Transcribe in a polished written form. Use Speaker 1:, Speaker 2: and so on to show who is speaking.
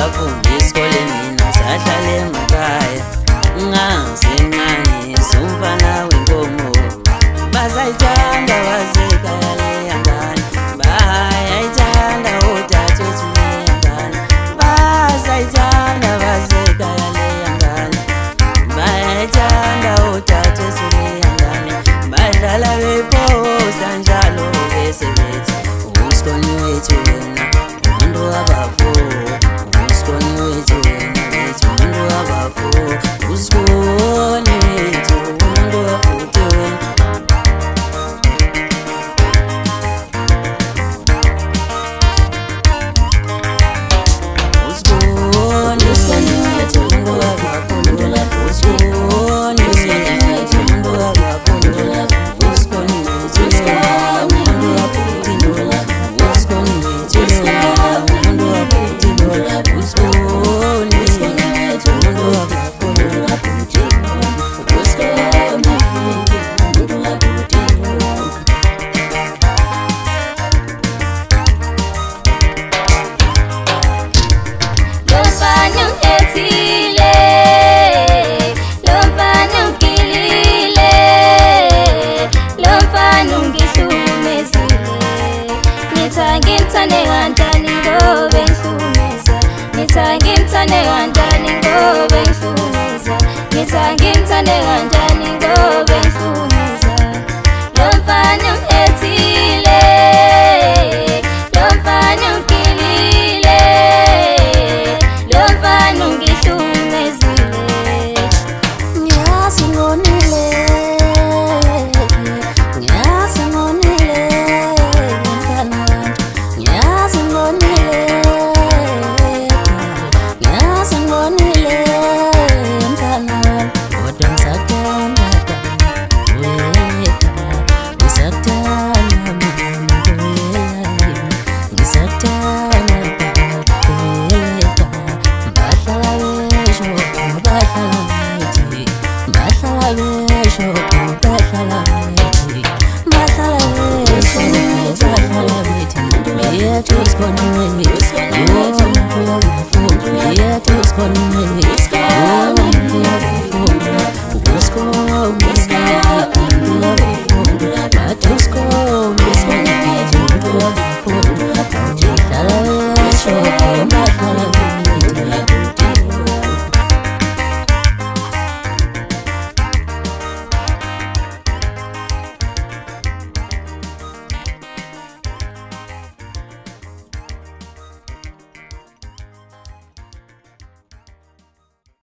Speaker 1: abafundi esikoleni mina sahlala emakhaya ngasencane somfana wenkomo bazayithanda wazekhaya leya ngane bayayithanda udadewethu leya ngane bazayithanda wazekhaya leya ngane bayayithanda udadewethu leya ngane badlala bephosa njalo bese bethi uSkhoni wethu wena umuntu wabafu uSkhoni wethu wena bethi umuntu wabafu uSkhoni wethu umuntu wafuthi wena uSkhoni wethu umuntu wabafu uSkhoni wethu umuntu wabafu uSkhoni wethu umuntu wafuthi uSkhoni wethu umuntu wafuthi uSkhoni wethu umuntu wabafu
Speaker 2: Ngimthande kanjani ngobe ngihlumeza ngimthande kanjani ngobe ngihlumeza ngimthande kanjani ngobe ngihlumeza lo mfana ungithile lo mfana ungilile lo mfana ungihlumezile ngiyasingonile
Speaker 1: uSkhoni